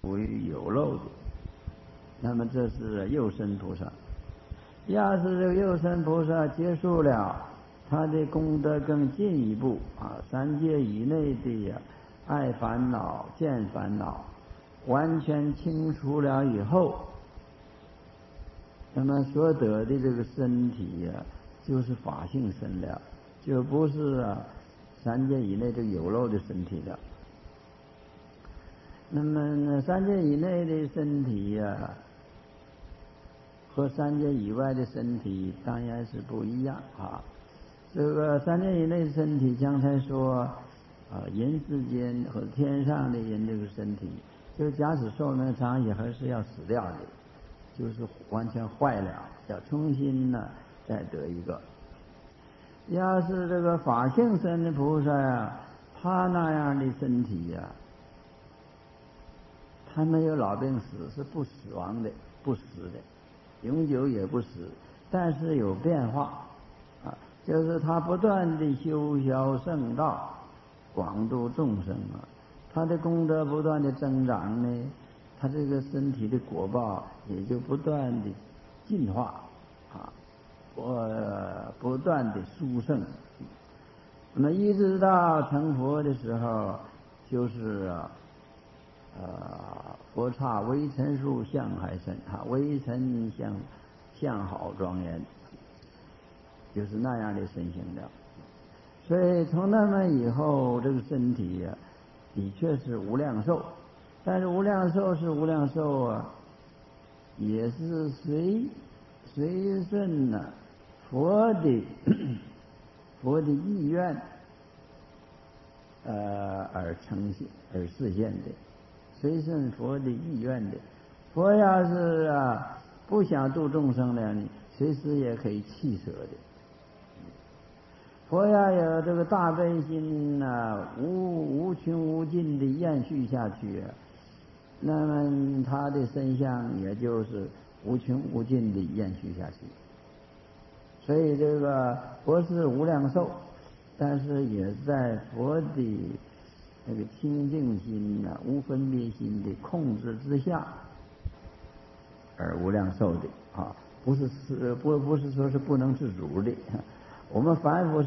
属于有漏的。那么这是右身菩萨。要是这个右身菩萨结束了，他的功德更进一步三界以内的爱烦恼、见烦恼完全清除了以后，那么所得的这个身体就是法性身了，就不是三界以内这个有漏的身体了。那么三界以内的身体和三界以外的身体当然是不一样这个三界以内的身体，刚才说人世间和天上的人这个身体，就假使寿命长也还是要死掉的，就是完全坏了，要重新再得一个。要是这个法性身的菩萨他那样的身体他没有老病死，是不死亡的，不死的，永久也不死，但是有变化就是他不断的修学圣道，广度众生他的功德不断的增长呢，他这个身体的果报也就不断的进化不断的殊胜。那么一直到成佛的时候，就是佛刹微尘数相还深微尘相好庄严，就是那样的身形的。所以从那么以后，这个身体的确是无量寿，但是无量寿是无量寿也是随顺佛的意愿而呈现而实现的，随顺佛的意愿的。佛要是不想度众生了呢，随时也可以弃舍的。佛要有这个大悲心无穷无尽的延续下去那么他的身相也就是无穷无尽的延续下去。所以这个佛是无量寿，但是也在佛的那个清净心无分别心的控制之下而无量寿的不是说是不能自主的。我们凡夫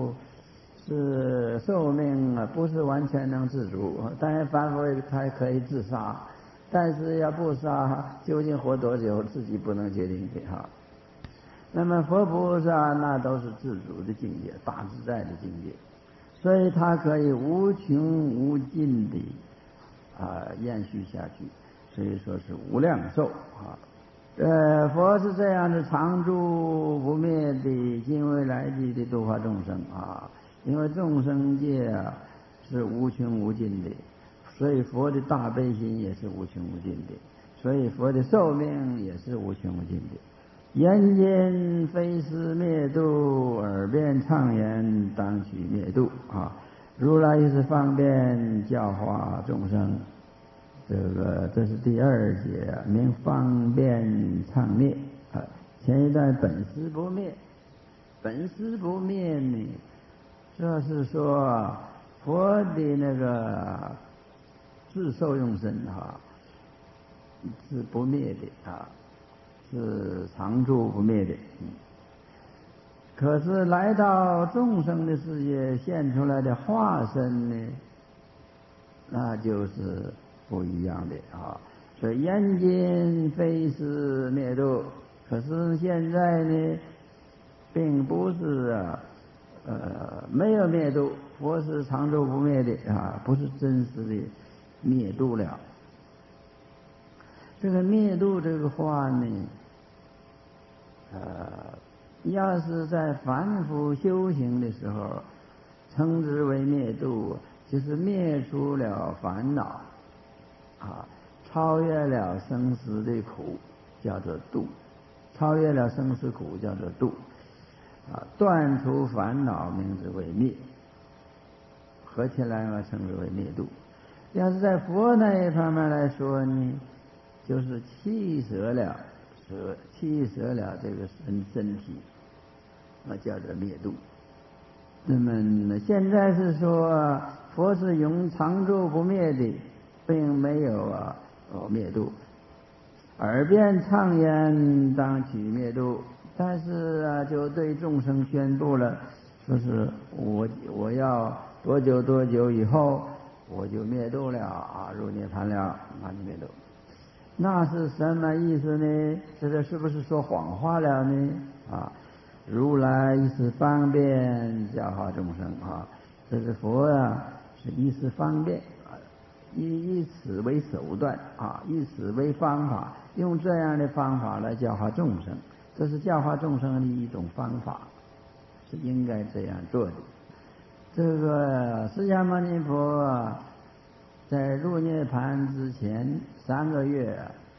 是寿命不是完全能自主，当然凡夫他可以自杀，但是要不杀，究竟活多久自己不能决定的那么佛菩萨那都是自主的境界，大自在的境界，所以他可以无穷无尽的延续下去，所以说是无量寿佛是这样的常住不灭的今未来际的度化众生因为众生界是无穷无尽的，所以佛的大悲心也是无穷无尽的，所以佛的寿命也是无穷无尽的。眼见非思灭度，耳边畅言当取灭度如来是方便教化众生。这是第二节名方便畅灭前一段本师不灭。本师不灭呢，这是说佛的那个自受用身是不灭的是常住不灭的可是来到众生的世界现出来的化身呢，那就是不一样的所以眼见非思灭度，可是现在呢并不是没有灭度，佛是常住不灭的不是真实的灭度了。这个灭度这个话呢要是在凡夫修行的时候称之为灭度，就是灭除了烦恼超越了生死的苦，叫做度，超越了生死苦叫做度断除烦恼名之为灭，合起来称之为灭度。要是在佛那一方面来说呢，就是弃舍了这个身体叫做灭度。那么现在是说佛是永常住不灭的，并没有灭度，耳边唱言当取灭度。但是啊，就对众生宣布了，说是我要多久以后我就灭度了啊，入涅槃了啊，就灭度。那是什么意思呢？这是不是说谎话了呢？啊，如来以此方便教化众生啊，这是佛啊，是以此方便啊，以此为手段啊，以此为方法，用这样的方法来教化众生。这是教化众生的一种方法，是应该这样做的。这个释迦牟尼佛在入涅槃之前3个月，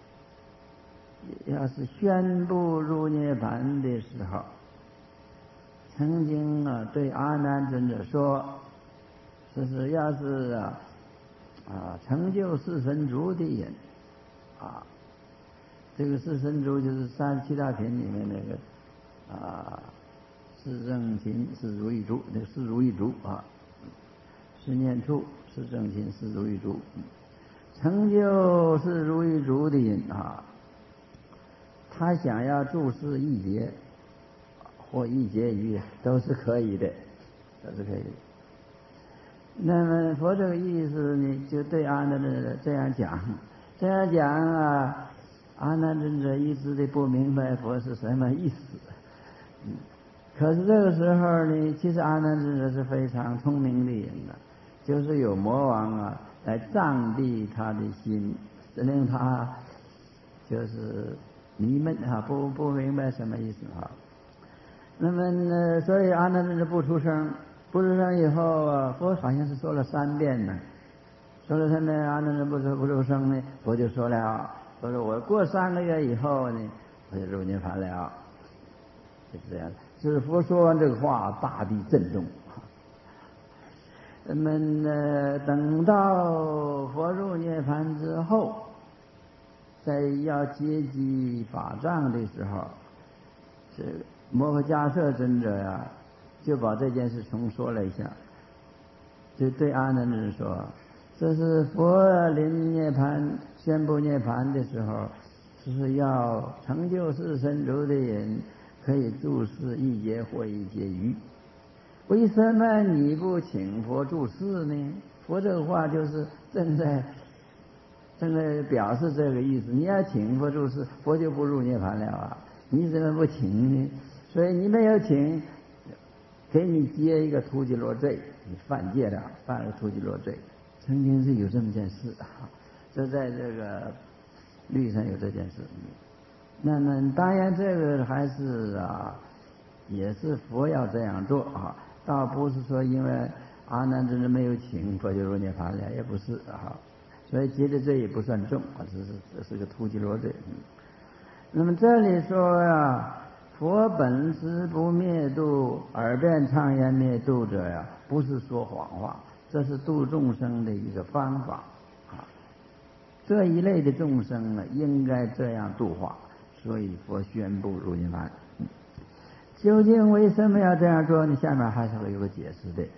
要是宣布入涅槃的时候，曾经对阿难尊者说，是要是成就四神足的人啊。这个四神足就是37大品里面那个四正勤、四如意足，那四如意足啊，四念处、四正勤、四如意足，成就四如意足的人啊，他想要注释一劫或一劫余都是可以的，都是可以的。那么佛这个意思呢，就对阿难的这样讲啊。阿难尊者一直的不明白佛是什么意思，可是这个时候呢，其实阿难尊者是非常聪明的人就是有魔王来障蔽他的心，令他就是迷闷不明白什么意思那么所以阿难尊者不出声以后佛好像是说了3遍呢，说了3遍，阿难尊者不出声呢，佛就说了。我说我过3个月以后呢，我就入涅槃了，就是这样。就是佛说完这个话，大地震动。那么等到佛入涅槃之后，在要接机法藏的时候，这摩诃迦叶尊者就把这件事重说了一下，就对阿难尊者说。这是佛临涅槃宣布涅槃的时候，是要成就四神足的人可以注释一劫或一劫余。为什么你不请佛注释呢？佛这个话就是正在表示这个意思。你要请佛注释，佛就不入涅槃了你怎么不请呢？所以你没有请，给你接一个突击罗罪，你犯戒了，犯了突击罗罪。曾经是有这么件事就在这个律上有这件事。那么当然这个还是也是佛要这样做倒不是说因为阿难尊者没有请佛就入涅槃了，也不是所以接的罪也不算重这是个突击罗罪。那么这里说佛本师不灭度，耳边唱言灭度者不是说谎话，这是度众生的一个方法这一类的众生呢，应该这样度化，所以佛宣布入涅槃。究竟为什么要这样做呢？下面还是会有个解释的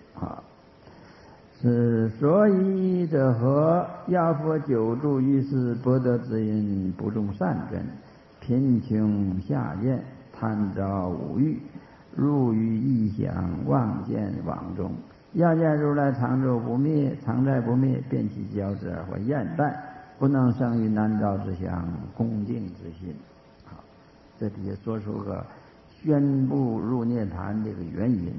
是所以者何？要佛久住于世，博得之因不种善根，贫穷下贱，贪着五欲，入于异想，妄见妄中。要见如来常住不灭，常在不灭，便其骄之而或厌怠，不能生于难造之想，恭敬之心。这底下说出个宣布入涅槃这个原因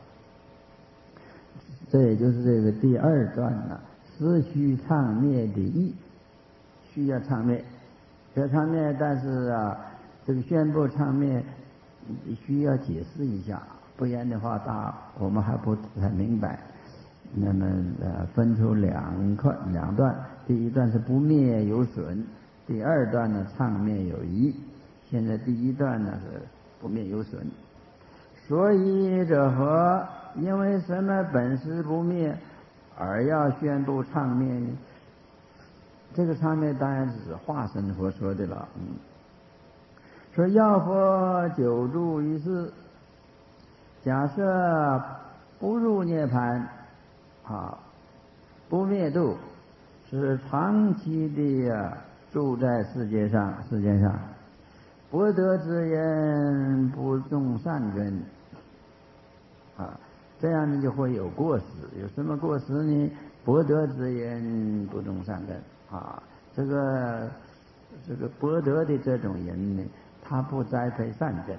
这也就是这个第2段实须唱灭的意，需要唱灭，要唱灭，但是这个宣布唱灭需要解释一下，不然的话我们还不太明白。那么分出2段，第1段是不灭有损，第2段呢唱灭有益。现在第1段呢是不灭有损。所以者何？因为什么本师不灭而要宣布唱灭呢？这个唱灭当然是化身佛说的了说要佛久住于世，假设不入涅槃不灭度，是长期的住在世界上，博得之人不种善根啊，这样呢就会有过失。有什么过失呢？博得之人不种善根啊，这个博得的这种人呢，他不栽培善根。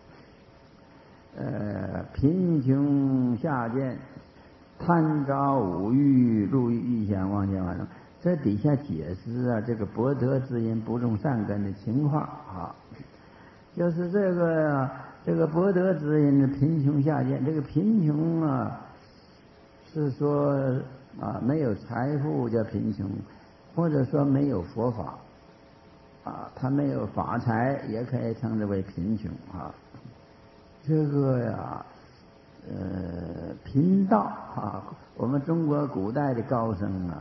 贫穷下贱，贪着五欲，入于异想，妄见妄中。这底下解释啊，这个博得之人不种善根的情况啊，就是这个博得之人的贫穷下贱。这个贫穷啊，是说啊没有财富叫贫穷，或者说没有佛法啊，他没有法财，也可以称之为贫穷啊。这个呀，贫道啊，我们中国古代的高僧啊，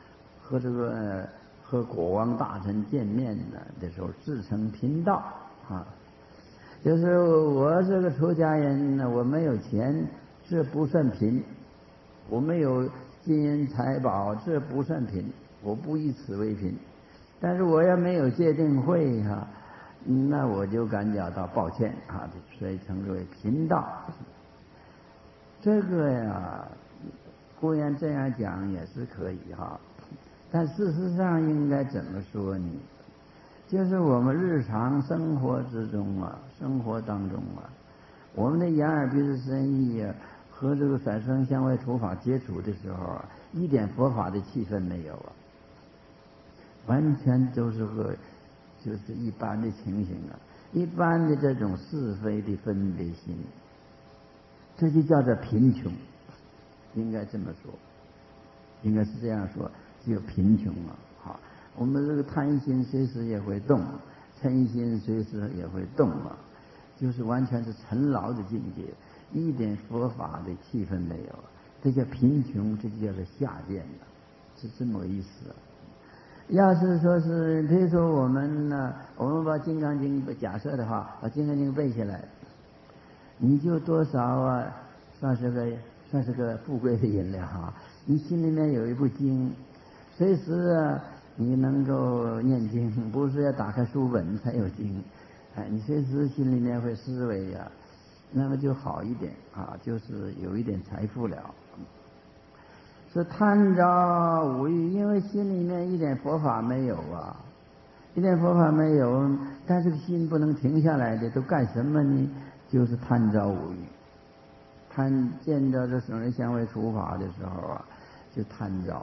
和国王大臣见面的时候，自称贫道啊，就是我这个出家人呢，我没有钱，这不算贫；我没有金银财宝，这不算贫，我不以此为贫。但是我要没有戒定慧哈。那我就感觉到抱歉啊，所以称之为贫道。这个呀，固然这样讲也是可以哈，但事实上应该怎么说呢？就是我们日常生活之中啊，生活当中啊，我们的眼耳鼻舌身意啊，和这个色声香味触法接触的时候啊，一点佛法的气氛没有啊，完全都是就是一般的情形啊，一般的这种是非的分别心，这就叫做贫穷，应该这么说，应该是这样说，只有贫穷啊。好，我们这个贪心随时也会动，嗔心随时也会动啊，就是完全是尘劳的境界，一点佛法的气氛没有，这叫贫穷，这就叫做下贱了，是这么个意思啊。要是说是，比如说我们呢，我们把《金刚经》假设的话，把《金刚经》背下来，你就多少啊，算是个富贵的人了哈。你心里面有一部经，随时啊，你能够念经，不是要打开书本才有经，哎，你随时心里面会思维啊，那么就好一点啊，就是有一点财富了。是贪着五欲，因为心里面一点佛法没有啊，一点佛法没有，但这个心不能停下来的，都干什么呢？就是贪着五欲，见着这圣人香味触法的时候啊，就贪着，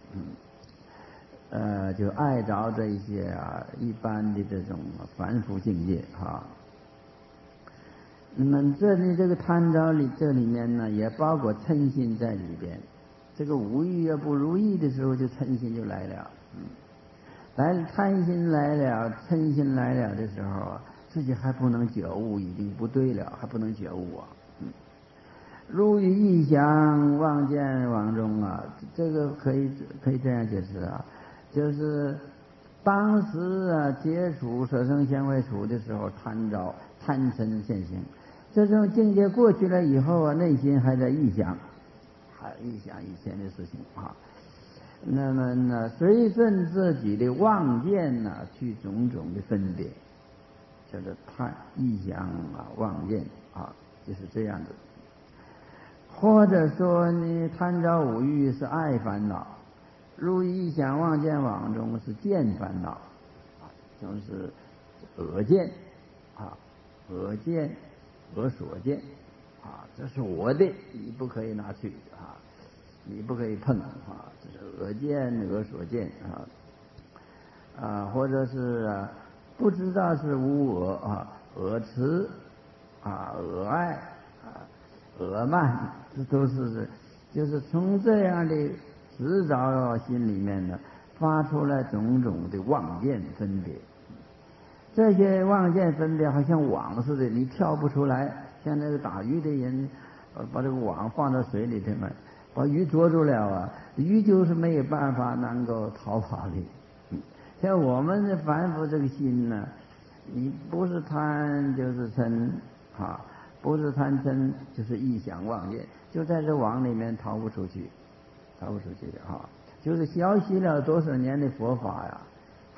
就爱着这一些啊一般的这种凡夫境界哈。那么这个贪着这里面呢，也包括嗔心在里边。这个无欲要不如意的时候，就嗔心就来了。贪心来了，嗔心来了的时候啊，自己还不能觉悟，已经不对了，还不能觉悟啊。入于异想，妄见妄中啊，这个可以这样解释啊，就是当时啊接触色声香味触的时候，贪嗔现行，这种境界过去了以后啊，内心还在臆想。臆想以前的事情啊，那么呢，随顺自己的妄见呢，去种种的分别，叫做臆想啊，妄见啊，就是这样的。或者说呢，贪着五欲是爱烦恼，入臆想妄见网中是见烦恼，啊，就是恶见啊，恶见、恶所见。啊，这是我的，你不可以拿去啊，你不可以碰啊，这是恶见、恶所见啊，或者是不知道是无我啊，恶慈啊，恶爱啊，恶慢，这都是就是从这样的执着心里面呢，发出来种种的妄见分别。这些妄见分别好像网似的，你跳不出来。像那个打鱼的人，把这个网放到水里头嘛，把鱼捉住了啊，鱼就是没有办法能够逃跑的。像我们的凡夫这个心呢，你不是贪就是嗔啊，不是贪嗔就是臆想妄见，就在这网里面逃不出去啊，就是学习了多少年的佛法呀，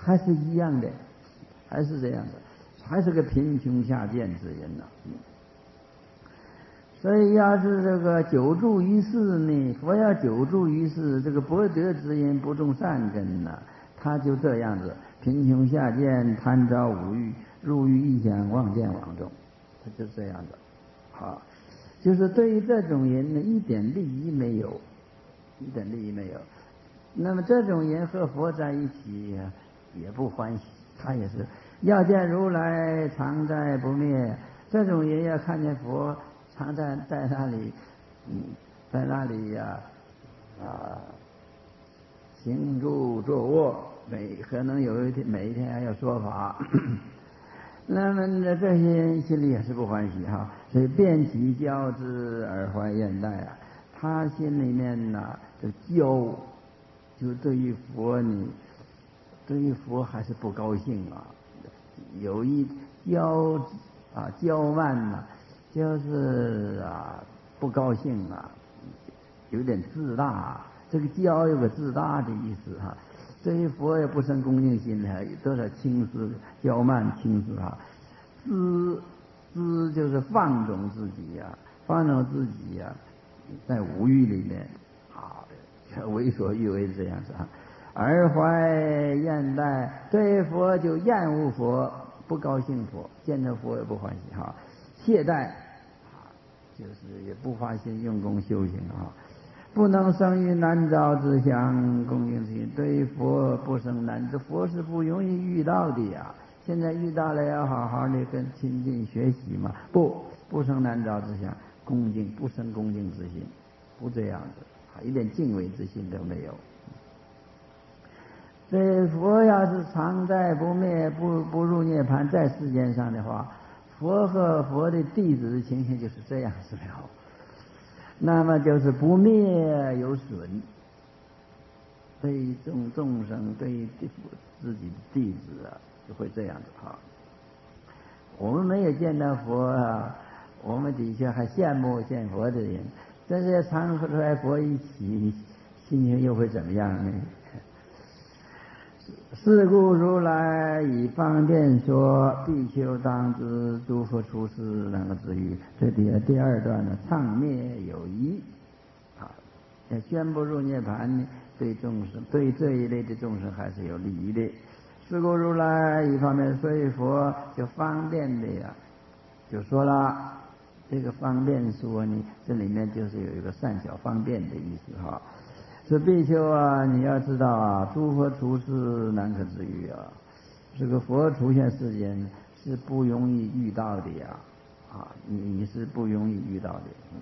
还是一样的，还是这样的，还是个贫穷下贱之人呐。所以要是这个久住于世呢，佛要久住于世，这个博得之人不种善根呐，他就这样子，贫穷下贱，贪着五欲，入于异想妄见网中，他就这样的。好，就是对于这种人呢，一点利益没有，一点利益没有。那么这种人和佛在一起也不欢喜，他也是要见如来常在不灭。这种人要看见佛常在那里，在那里呀行住坐卧，可能有一天每一天还要说法。那么这些人心里也是不欢喜哈，所以遍其骄之而怀怨待啊，他心里面呐这骄，就对于佛呢，对于佛还是不高兴啊，有一骄慢呐，就是不高兴啊，有点自大。这个骄有个自大的意思哈，对于佛也不生恭敬心的，多少轻视、骄慢、轻视哈。自就是纵自己呀，放纵自己呀，在五欲里面为所欲为这样子啊。而怀厌待，对佛就厌恶佛，不高兴佛，见着佛也不欢喜哈。懈怠就是也不发心用功修行啊。不能生于难遭之相，恭敬心，对佛不生难，这佛是不容易遇到的呀。现在遇到了，要好好的跟亲近学习嘛。不生难遭之相，恭敬不生恭敬之心，不这样子，一点敬畏之心都没有。这佛要是常在不灭，不入涅槃，在世间上的话，佛和佛的弟子的情形就是这样子了。那么就是不灭有损，对众生，对自己的弟子就会这样子哈。我们没有见到佛我们的确还羡慕见佛的人，但是常和佛一起，心情又会怎么样呢？是故如来以方便说，比丘当知诸佛出世两个之语。这第二段呢，唱灭有疑要宣布入涅槃呢，对众生，对这一类的众生还是有利益的。是故如来一方面说佛就方便的就说了这个方便说呢，这里面就是有一个善巧方便的意思哈。说比丘你要知道诸佛出世难可知遇这个佛出现世间是不容易遇到的你是不容易遇到的。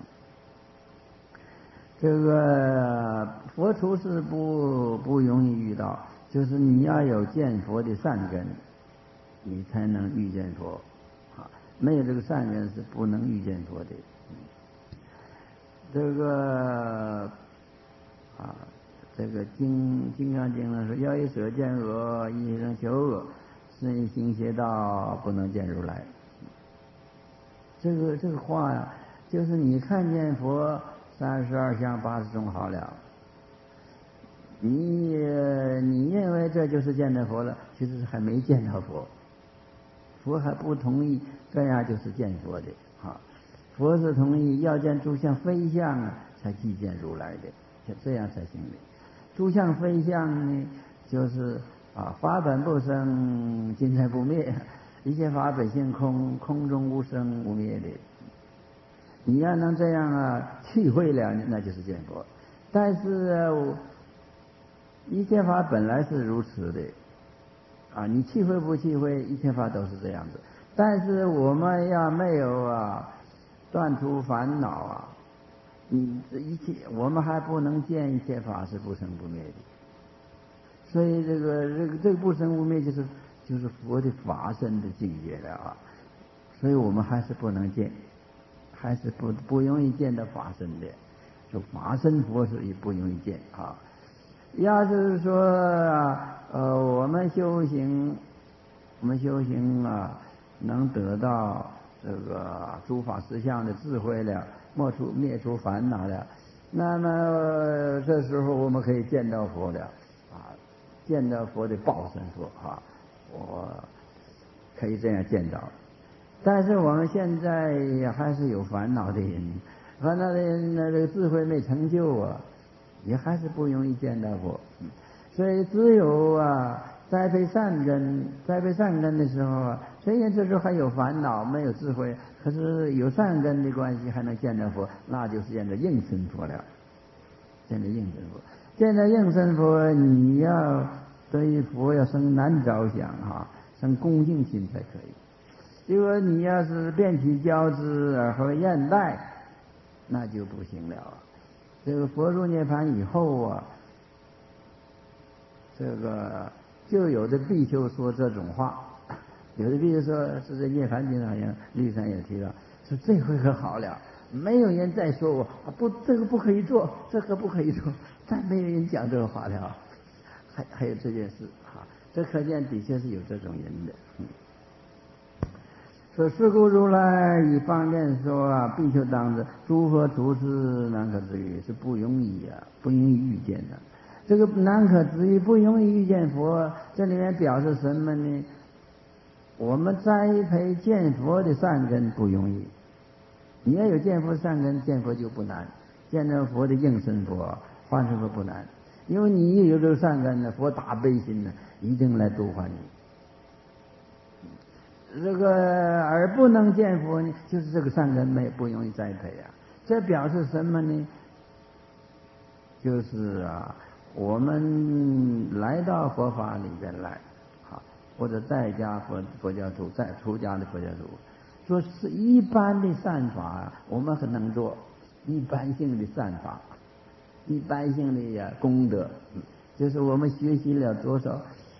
这个佛出世不容易遇到，就是你要有见佛的善根，你才能遇见佛没有这个善根是不能遇见佛的。这个金刚经上说，要以舍见恶，一生求恶，身行邪道，不能见如来。这个话就是你看见佛32相80种好了，你认为这就是见到佛了，其实还没见到佛，佛还不同意这样就是见佛的佛是同意要见诸相非相才即见如来的，这样才行的。诸相非相呢，就是法本不生，今在不灭，一切法本性空，空中无生无灭的。你要能这样体会了，那就是见佛。但是一切法本来是如此的你体会不体会，一切法都是这样子。但是我们要没有断除烦恼一切我们还不能见一切法是不生不灭的。所以这个不生不灭就是佛的法身的境界了所以我们还是不能见，还是不容易见到法身的，就法身佛是也不容易见要是说我们修行能得到这个诸法实相的智慧了，灭除烦恼了，那么这时候我们可以见到佛了见到佛的报身佛啊，我可以这样见到。但是我们现在还是有烦恼的人，烦恼的人呢，这个智慧没成就啊，也还是不容易见到佛。所以只有栽培善根的时候啊，虽然这时候还有烦恼，没有智慧，可是有善根的关系，还能见到佛，那就是见到应身佛了。见到应身佛，见到应身佛，你要对佛要生难着想生恭敬心才可以。如果你要是辩起交之而后厌怠，那就不行了。这个佛入涅槃以后这个就有的比丘说这种话，有的比丘说是在涅槃经好像律山也提到，说这回可好了，没有人再说我不这个不可以做，这个不可以做，再没有人讲这个话了。还有这件事这可见的确是有这种人的。说是故如来以方便说比丘当知，诸佛处世难可知遇，是不容易不容易遇见的。这个难可知遇，不容易遇见佛，这里面表示什么呢？我们栽培见佛的善根不容易，你要有见佛的善根，见佛就不难，见到佛的应身佛、化身佛不难，因为你有这个善根呢，佛大悲心呢，一定来度化你。这个而不能见佛呢，就是这个善根不容易栽培这表示什么呢？就是我们来到佛法里边来或者在家佛教徒，在出家的佛教徒，说是一般的善法我们很能做，一般性的善法，一般性的功德，就是我们学习了多少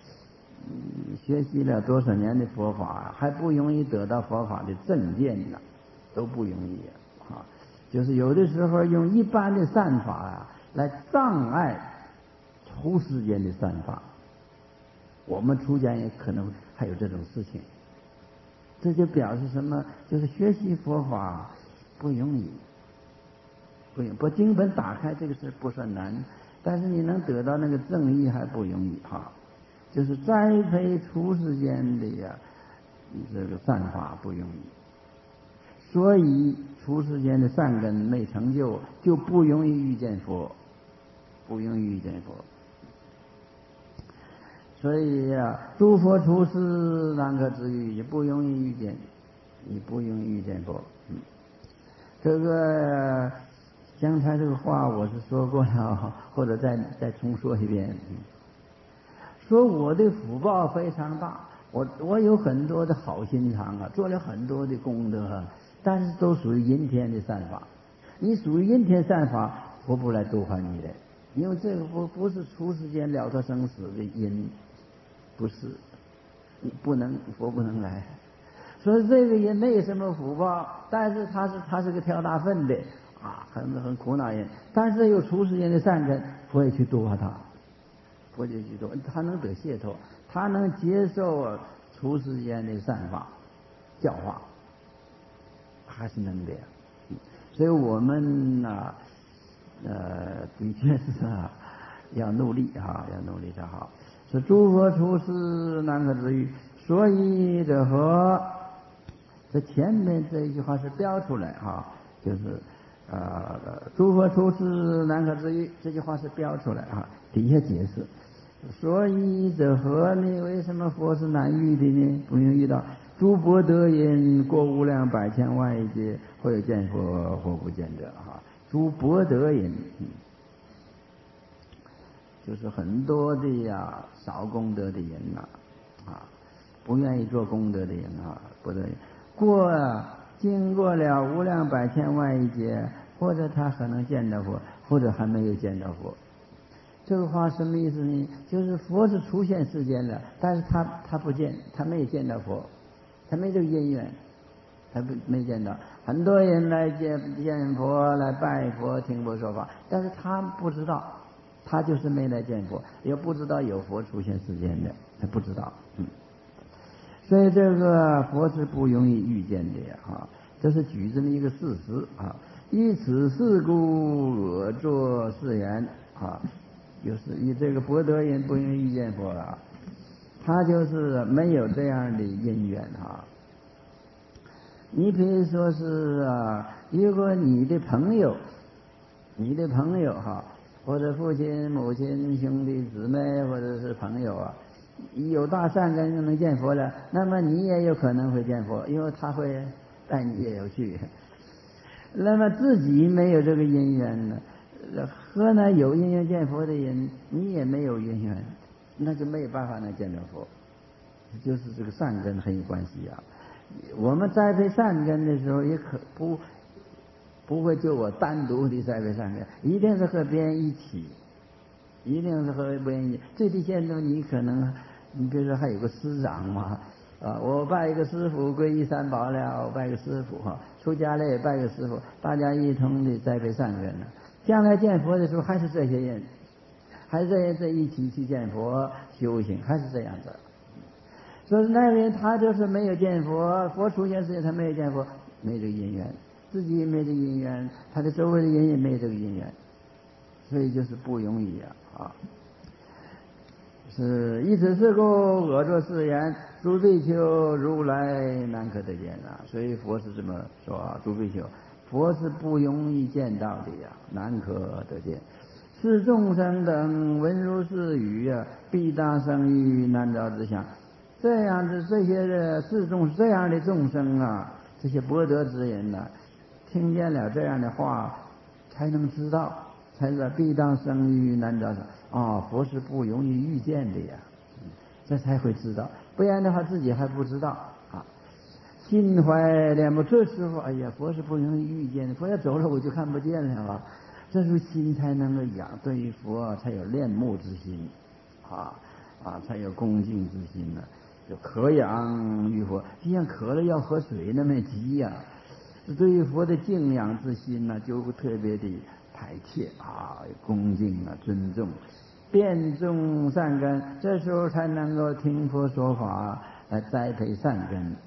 年的佛法，还不容易得到佛法的正见呢，都不容易就是有的时候用一般的善法来障碍出世间的善法，我们出家也可能还有这种事情。这就表示什么？就是学习佛法不容易，把经本打开这个事不算难，但是你能得到那个正义还不容易就是栽培出世间的这个善法不容易，所以出世间的善根没成就，就不容易遇见佛，不容易遇见佛。所以诸佛出世难可知遇，也不容易遇见，你不容易遇见佛。这个刚才这个话我是说过了，或者再重说一遍。说我的福报非常大，我有很多的好心肠做了很多的功德，但是都属于阴天的善法。你属于阴天善法，佛不来度化你的，因为这个不是出世间了脱生死的因，不是，你佛不能来。所以这个也没什么福报，但是他是个挑大粪的很苦恼人，但是有出世间的善根，佛也去度化他。佛就去度，他能得解脱，他能接受出世间的善法教化，还是能的。所以我们的确是要努力要努力才好。是诸佛出世难可知遇，所以者何？这前面这一句话是标出来就是诸佛出世难可知遇，这句话是标出来底下解释。所以者何呢？为什么佛是难遇的呢？不容易遇到。诸佛得因，过无量百千万亿劫，或有见佛，或不见者诸佛得因，就是很多的少功德的人不愿意做功德的人不得经过了无量百千万亿劫，或者他可能见到佛，或者还没有见到佛。这个话什么意思呢？就是佛是出现世间了，但是他不见，他没有见到佛，他没这个因缘，他没见到。很多人来见佛，来拜佛，听佛说法，但是他不知道，他就是没来见佛，也不知道有佛出现世间的，他不知道。所以这个佛是不容易遇见的这是举这么一个事实依此事故，我作是言就是以这个博得人不容易遇见佛了，他就是没有这样的因缘哈。你比如说是如果你的朋友哈，或者父亲、母亲、兄弟姊妹，或者是朋友有大善根能见佛了，那么你也有可能会见佛，因为他会带你也有去。那么自己没有这个因缘呢，和那有因缘见佛的人，你也没有因缘，那就没有办法能见到佛，就是这个善根很有关系啊。我们栽培善根的时候，也不会就我单独的栽培善根，一定是和别人一起，一定是和别人一起。最低限度你可能，你比如说还有个师长嘛，我拜一个师傅，皈依三宝了，我拜个师傅出家了也拜个师傅，大家一同的栽培善根呢。将来见佛的时候，还是这些人，还是这些在一起去见佛修行，还是这样子。所以那个人他就是没有见佛，佛出现时间他没有见佛，没这个因缘，自己也没这个因缘，他的周围的人也没这个因缘，所以就是不容易是以此是故，我作是言：诸比丘，如来难可得见所以佛是这么说诸比丘，佛是不容易见到的难可得见。是众生等闻如是语必当生于难遭之相。这样的这些这样的众生这些博得之人听见了这样的话，才能知道，才知道必当生于难遭之相。佛是不容易遇见的这才会知道，不然的话自己还不知道心怀恋慕，这时候哎呀，佛是不容易遇见的，佛要走了我就看不见了这时候心才能够养，对于佛才有恋慕之心才有恭敬之心就渴仰于佛，就像渴了要喝水那么急对于佛的敬仰之心就特别的排切恭敬尊重，遍种善根，这时候才能够听佛说法来栽培善根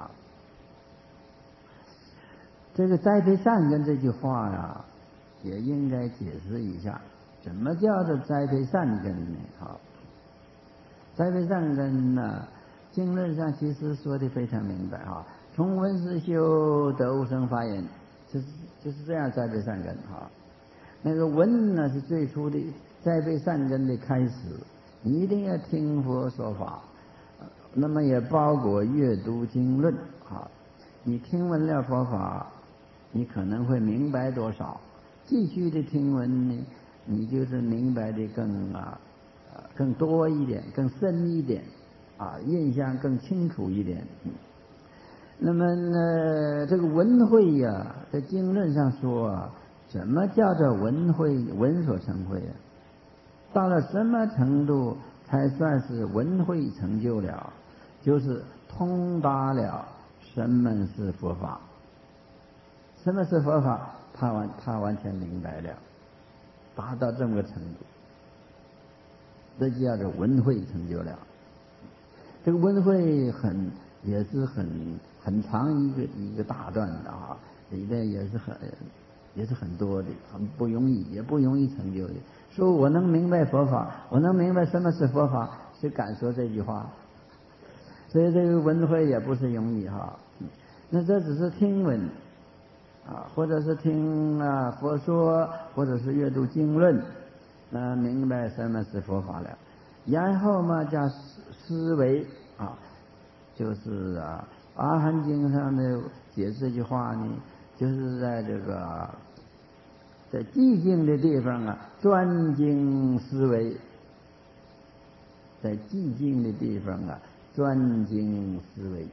这个栽培善根这句话也应该解释一下，什么叫做栽培善根呢？栽培善根经论上其实说的非常明白从闻思修得无生法眼，就是这样栽培善根那个闻是最初的栽培善根的开始，你一定要听佛说法，那么也包括阅读经论你听闻了佛法，你可能会明白多少，继续的听闻呢，你就是明白的更多一点，更深一点印象更清楚一点那么这个闻慧在经论上说什么叫做闻慧？闻所成慧到了什么程度才算是闻慧成就了？就是通达了什么是佛法，什么是佛法，他完全明白了，达到这么个程度，这就叫做闻慧成就了。这个闻慧也是很长一个大段的里面也是很多的，很不容易，也不容易成就的。说我能明白佛法，我能明白什么是佛法，谁敢说这句话？所以这个闻慧也不是容易那这只是听闻或者是听佛说，或者是阅读经论明白什么是佛法了。然后嘛叫思维就是阿含经上的解这句话呢，就是在这个在寂静的地方专精思维，在寂静的地方专精思维。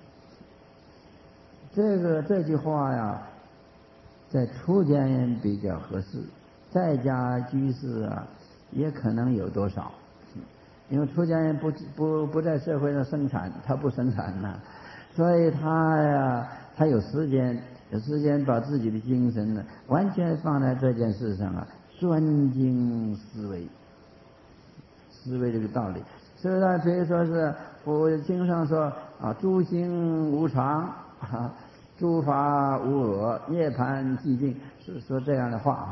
这句话在出家人比较合适，在家居士也可能有多少，因为出家人不在社会上生产，他不生产所以他有时间把自己的精神完全放在这件事上专精思维这个道理。所以比如说是佛经上说诸行无常诸法无我，涅槃寂静，是说这样的话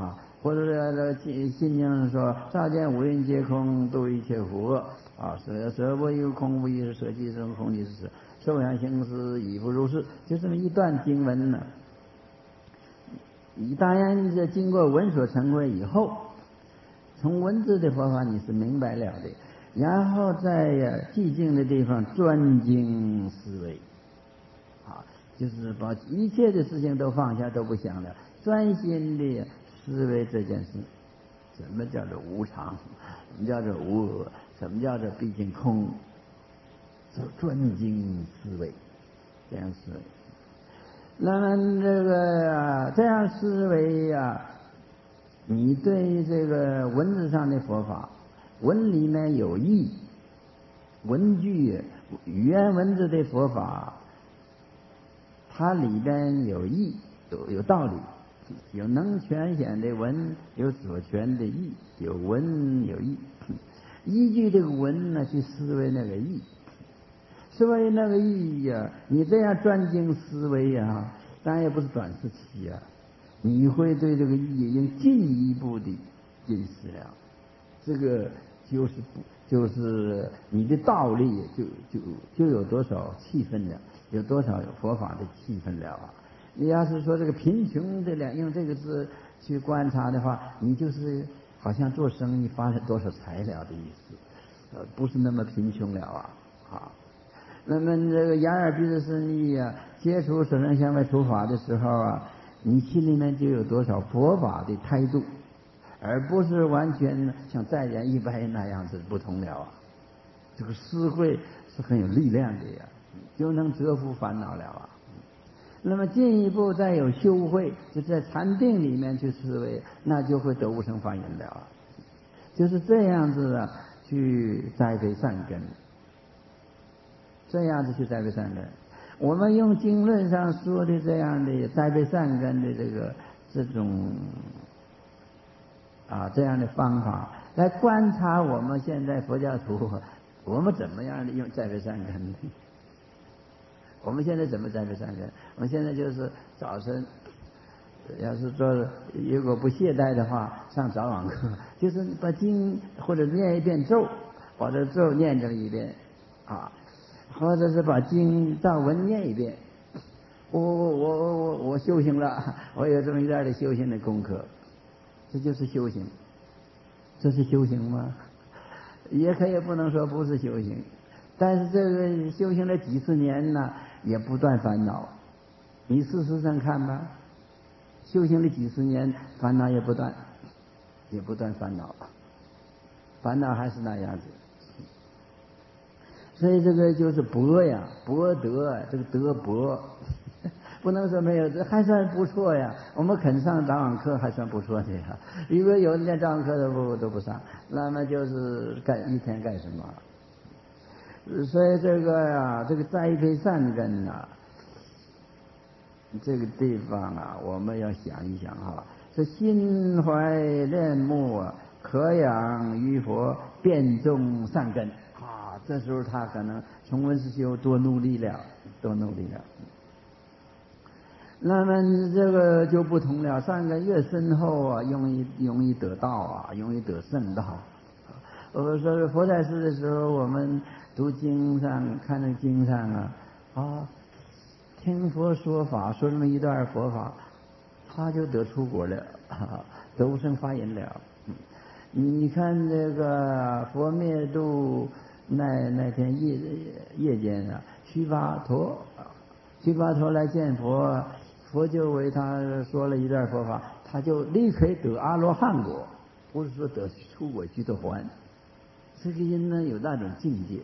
或者是心经说照见五蕴皆空，度一切苦厄啊，舍不异空无一是，舍即生空即是实，受想行识已不如是，就这么一段经文呢。你当然是经过闻所成慧以后，从文字的佛法你是明白了的，然后在寂静的地方专精思维啊，就是把一切的事情都放下，都不想了，专心的思维这件事。什么叫做无常？什么叫做无我？什么叫做毕竟空？专精思维，这样思维。那么这样思维你对这个文字上的佛法，文里面有义，文句语言文字的佛法，它里边有义，有道理，有能全显的文，有所全的义，有文有义，依据这个文呢去思维那个义。思维那个意义你这样专精思维当然也不是短时期你会对这个意义用进一步的认识了，这个就是你的道理就有多少气氛了，有多少佛法的气氛了你要是说这个贫穷的用这个字去观察的话，你就是好像做生意发了多少财了的意思，不是那么贫穷了那么这个眼耳鼻舌身意接触舍身向外出法的时候你心里面就有多少佛法的态度，而不是完全像在人一般那样子不同了这个思慧是很有力量的就能折伏烦恼了那么进一步再有修慧，就在禅定里面去思维，那就会得无生法忍了就是这样子去栽培善根。这样子去栽培善根，我们用经论上说的这样的栽培善根的这种这样的方法来观察我们现在佛教徒，我们怎么样的用栽培善根呢？我们现在怎么栽培善根？我们现在就是早晨，要是说如果不懈怠的话，上早晚课，就是把经或者念一遍咒，把这咒念这么一遍或者是把经照文念一遍，我修行了，我有这么一点的修行的功课，这就是修行。这是修行吗？也可以不能说不是修行，但是这个修行了几十年也不断烦恼。你事实上看吧，修行了几十年，烦恼也不断烦恼，烦恼还是那样子。所以这个就是博德，这个德博，不能说没有，这还算不错我们肯上早晚课还算不错的如果有的连早晚课都不上，那么就是一天干什么？所以这个这个栽培善根这个地方我们要想一想这心怀恋慕可养于佛，遍种善根这时候他可能从文思修多努力了。那么这个就不同了，善根越深厚容易得道容易得圣道。我说佛在世的时候，我们读经上看那经上听佛说法，说这么一段佛法，他就得出国了得无生法忍了。你看这个佛灭度那天夜间须跋陀来见佛，佛就为他说了一段佛法，他就立刻得阿罗汉果，不是说得出果须陀洹。这个人呢有那种境界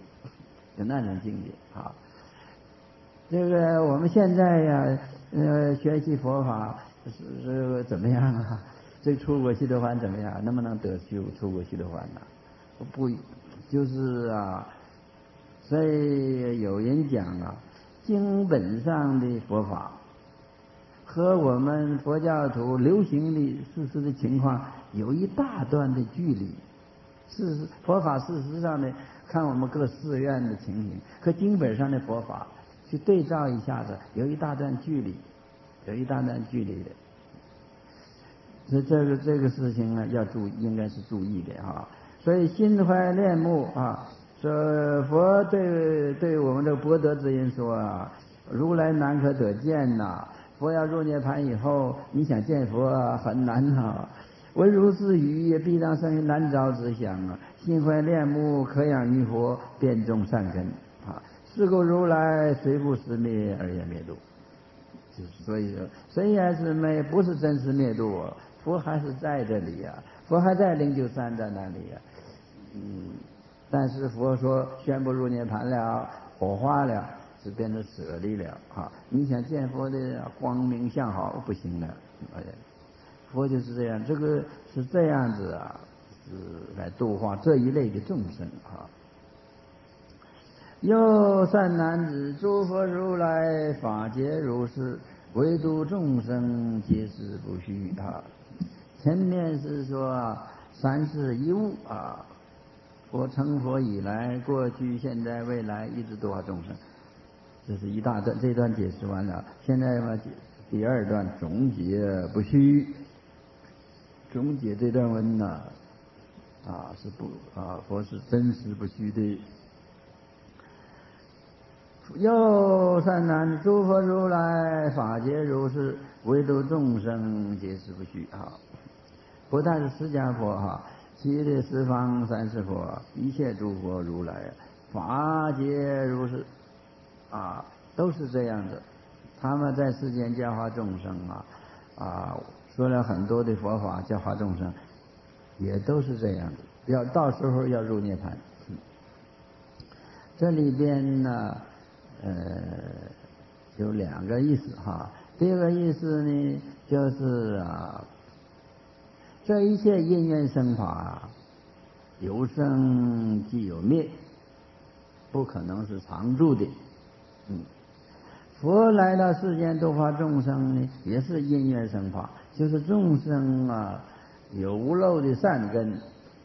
这个我们现在学习佛法是怎么样这出果须陀洹怎么样？能不能得出果须陀洹不，就是所以有人讲经本上的佛法和我们佛教徒流行的事实的情况有一大段的距离。佛法事实上呢，看我们各寺院的情形和经本上的佛法去对照一下子，有一大段距离的。 所以这个事情呢，要注意，应该是注意的啊。所以心怀恋慕啊，说佛对我们这个博得之人说啊，如来难可得见呐。佛要入涅盘以后，你想见佛很难啊。唯如是语，也必当生于难招之想啊。心怀恋慕，可养于佛，遍种善根啊。是故如来虽不实灭，而也灭度。所以说，虽然是不是真实灭度啊，佛还是在这里啊，佛还在灵鹫山在那里啊。但是佛说宣布入涅盘了，火化了，是变成舍利了啊！你想见佛的光明相好不行了，佛就是这样，这个是这样子啊，是来度化这一类的众生啊。又善男子，诸佛如来法皆如是，唯独众生皆是不虚啊。前面是说三世一物啊。我成佛以来，过去、现在、未来，一直度化众生，这是一大段。这段解释完了，现在嘛，第二段总结不虚。总结这段文呢，是不佛是真实不虚的。又善男子，诸佛如来法皆如是，唯独众生皆是不虚啊。不但是释迦佛其余的十方三世佛，一切诸佛如来法皆如是都是这样的。他们在世间教化众生说了很多的佛法教化众生，也都是这样的。要到时候要入涅盘。这里边呢，有两个意思第一个意思呢，就是这一切因缘生法，有生即有灭，不可能是常住的。佛来到世间度化众生呢，也是因缘生法，就是众生有无漏的善根，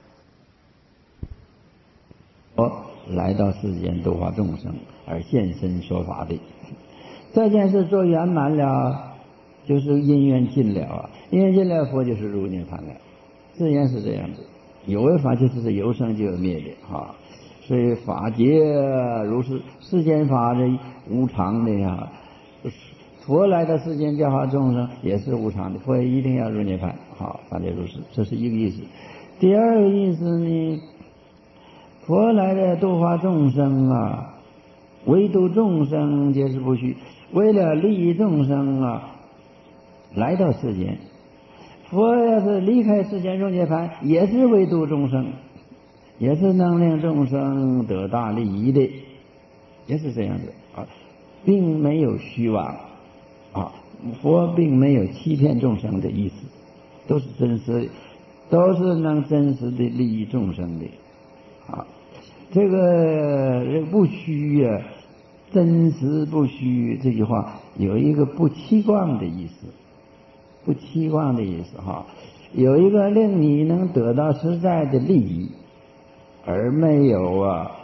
佛来到世间度化众生而现身说法的。这件事做圆满了，就是因缘尽了因缘尽了，佛就是入涅盘了。自然是这样子，有为法就是有生就有灭的所以法界如是，世间法的无常的佛来到世间教化众生也是无常的，佛一定要入涅盘法界如是，这是一个意思。第二个意思呢，佛来的度化众生唯独众生皆是不虚，为了利益众生来到世间。佛要是离开世间入涅盘，也是唯独众生，也是能令众生得大利益的，也是这样子并没有虚妄佛并没有欺骗众生的意思，都是真实的，都是能真实的利益众生的这个不虚真实不虚这句话有一个不欺妄的意思，不欺妄的意思有一个令你能得到实在的利益，而没有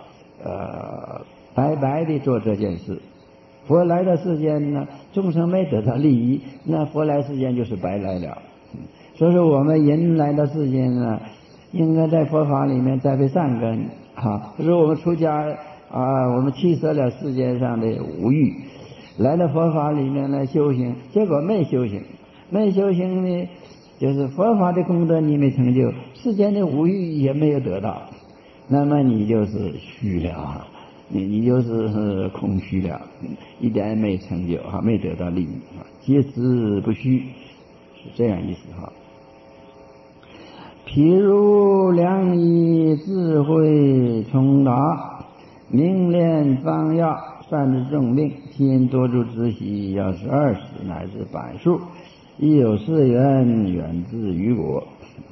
白白的做这件事。佛来到世间呢，众生没得到利益，那佛来世间就是白来了。所以说我们人来到世间呢，应该在佛法里面栽培善根就是我们出家我们弃舍了世界上的五欲，来到佛法里面来修行，结果没修行呢，就是佛法的功德你没成就，世间的五欲也没有得到，那么你就是虚了你就是空虚了，一点也没成就没得到利益皆是不虚，是这样意思譬如良医智慧通达，明练方药，善治众病，其多诸之喜，要是20乃至100数，亦有4缘，远至于国。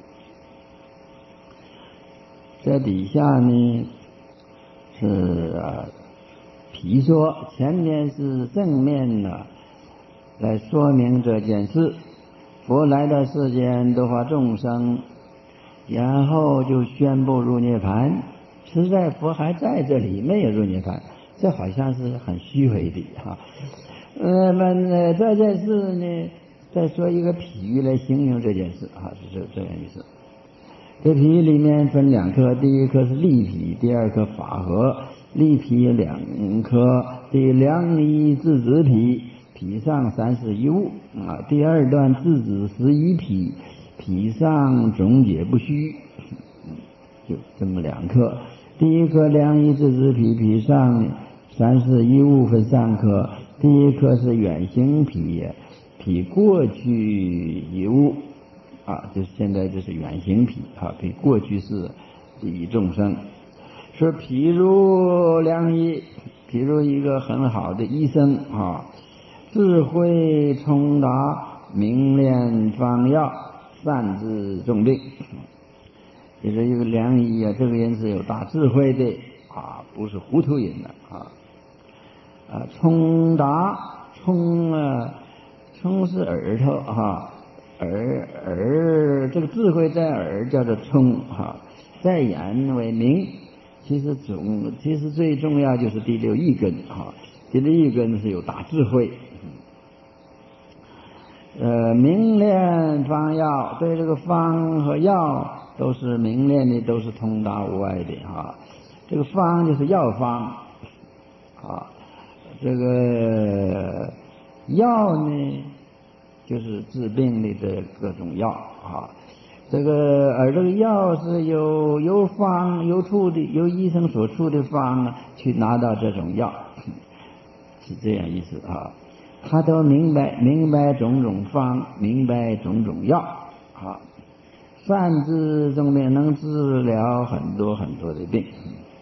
这底下呢是皮说，前面是正面来说明这件事。佛来到世间度化众生，然后就宣布入涅盘。实在佛还在这里，没有入涅盘，这好像是很虚伪的那么这件事呢， 再说一个譬喻来形容这件事啊，是这样意思。这譬喻里面分2科，第一科是利脾，第二科法和。利脾2科，第良医治子脾，脾上31物啊。第二段治子11脾，脾上总解不虚，就这么2科。第一科良医治子脾，脾上31物分3科。第一科是远行脾，脾过去一物啊，就是现在就是远行脾啊，脾过去是利益众生。说譬如良医，譬如一个很好的医生啊，智慧通达，明炼方药，善治重病。也是一个良医啊，这个人是有大智慧的啊，不是糊涂人的通达，通是耳朵哈，这个智慧在耳叫做通哈，在眼为明。其实最重要就是第6意根啊，第6意根是有大智慧。明炼方药，对这个方和药都是明炼的，都是通达无碍的啊。这个方就是药方啊，这个药呢就是治病的各种药啊。这个药是由方由医生所出的方呢，去拿到这种药，是这样意思啊。他都明白种种方，明白种种药啊。善治重病，能治疗很多很多的病。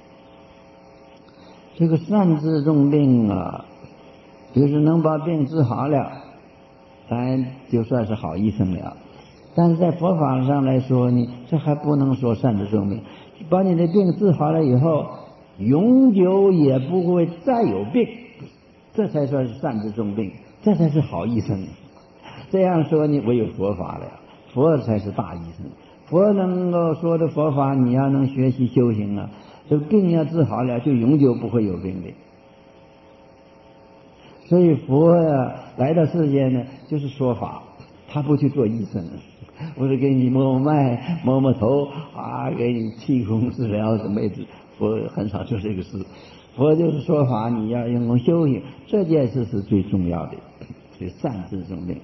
这个善治重病啊，就是能把病治好了，咱就算是好医生了。但是在佛法上来说呢，这还不能说善治重病。把你的病治好了以后，永久也不会再有病，这才算是善治重病，这才是好医生。这样说你唯有佛法了，佛才是大医生。佛能够说的佛法，你要能学习修行啊，这个病要治好了，就永久不会有病的。所以佛呀来到世间呢，就是说法，他不去做医生，不是给你摸脉摸头啊，给你气功治疗什么的，佛很少做这个事。佛就是说法，你要用功修行，这件事是最重要的，所以善治重病。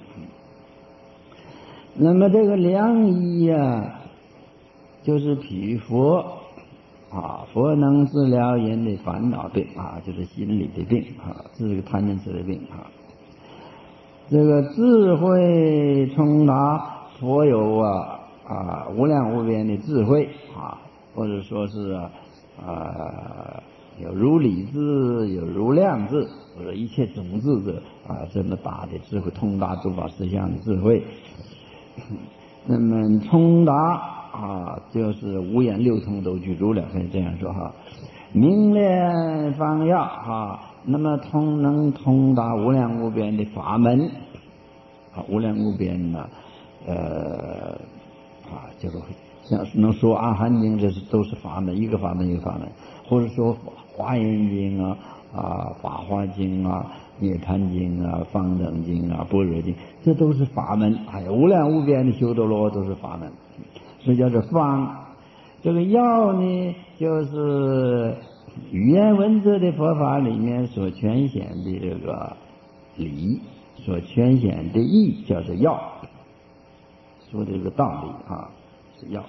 那么这个良医啊，就是譬佛啊，佛能治疗人的烦恼病啊，就是心理的病啊，这是个贪嗔痴的病啊。这个智慧通达，佛有无量无边的智慧啊，或者说是有如理智，有如量智，或者一切种智的这么大的智慧，通达诸法实相的智慧。那么通达就是五眼六通都具足了，可以这样说哈。明炼方药那么能通达无量无边的法门无量无边呢这个像能说阿含经，这是都是法门，一个法门一个法门，或者说华严经法华经涅槃经方等经般若经，这都是法门。无量无边的修多罗都是法门，所以叫做方。这个药呢，就是语言文字的佛法里面所诠显的这个理，所诠显的义，叫做药。说的这个道理是药。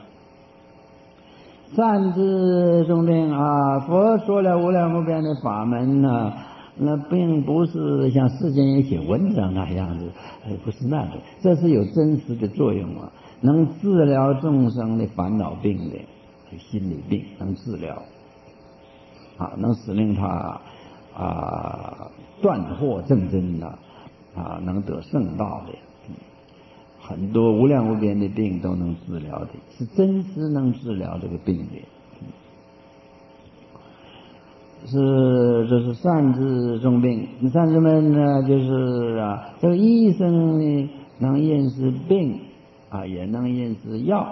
善治重病佛说了无量无边的法门呢，那并不是像世间人写文章那样子，不是那种，这是有真实的作用能治疗众生的烦恼病的心理病，能治疗能使令他断惑正真能得圣道的。很多无量无边的病都能治疗的，是真实能治疗这个病的。这是善治重病。善治重病呢，就是这个医生呢能认识病也能认识药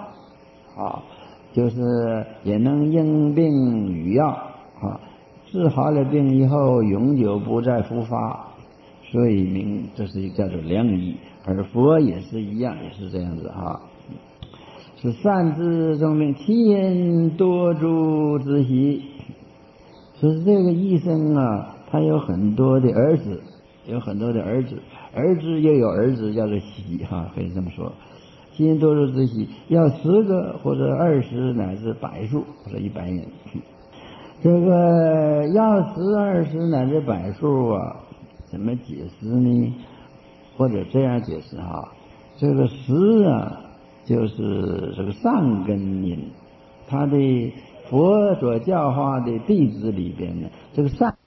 就是也能应病与药治好了病以后永久不再复发， 所以名这是叫做良医，而佛也是一样，也是这样子哈。是善知中名，其言多诸之喜。是这个医生啊，他有很多的儿子，儿子又有儿子，叫做喜哈，可以这么说。其言多诸之喜，要10个或者20乃至100数或者100人。这个要10、20乃至100数啊，怎么解释呢？或者这样解释哈，这个10啊，就是这个上根因，他的佛所教化的弟子里边呢，这个善